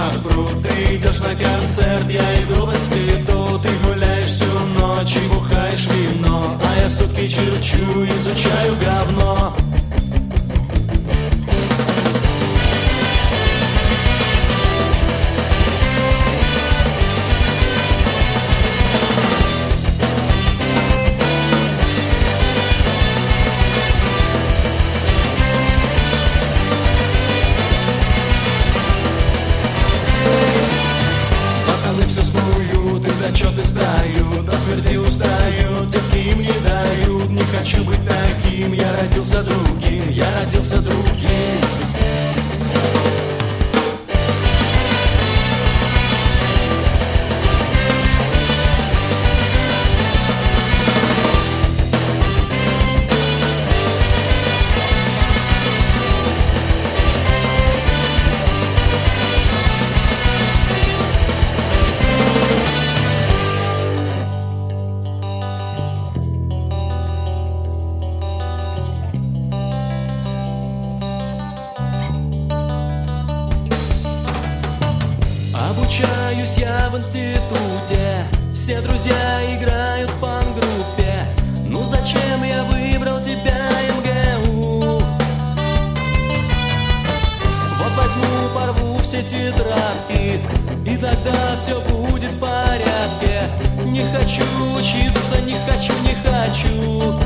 спрут. Ты идешь на концерт, я иду в институт. Ты гуляешь всю ночь и бухаешь вино, а я сутки черчу, изучаю говно. Все снуют и зачеты сдают, до смерти устают, девки им не дают. Не хочу быть таким, я родился другим, я родился другим. Обучаюсь я в институте, все друзья играют в панк-группе. Ну зачем я выбрал тебя, МГУ? Вот возьму, порву все тетрадки, и тогда все будет в порядке. Не хочу учиться, не хочу, не хочу.